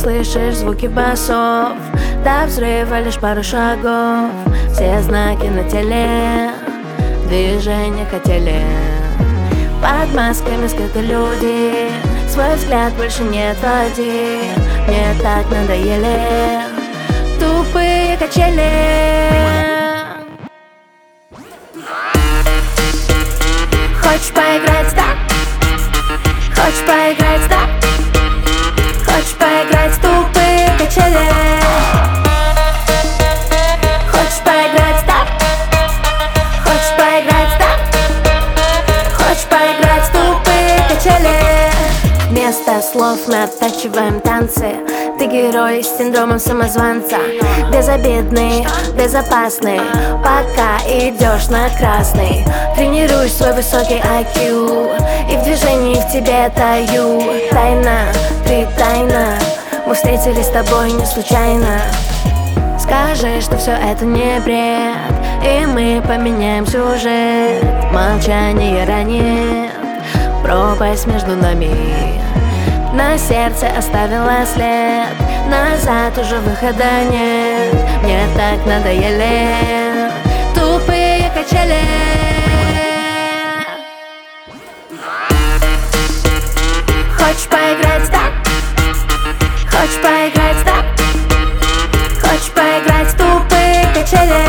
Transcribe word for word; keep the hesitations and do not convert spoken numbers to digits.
слышишь звуки басов, до взрыва лишь пару шагов. Все знаки на теле, движения хотели. Под масками скрыты люди, свой взгляд больше не отводи. Мне так надоели тупые качели. Хочешь поиграть, да? Хочешь поиграть, да? Хочешь поиграть в тупые качели? Хочешь поиграть, да? Хочешь поиграть, да? Хочешь поиграть в тупые качели? Вместо слов мы оттачиваем танцы. Ты герой с синдромом самозванца, безобидный, безопасный, пока идешь на красный. Тренируешь свой высокий ай кью, и в движении в тебе таю. Тайна, ты тайна, мы встретились с тобой не случайно. Скажи, что все это не бред, и мы поменяем сюжет. Молчание ранит, пропасть между нами на сердце оставила след. Назад уже выхода нет, мне так надоели тупые качели. Хочешь поиграть, да? Хочешь поиграть, да? Хочешь поиграть в тупые качели?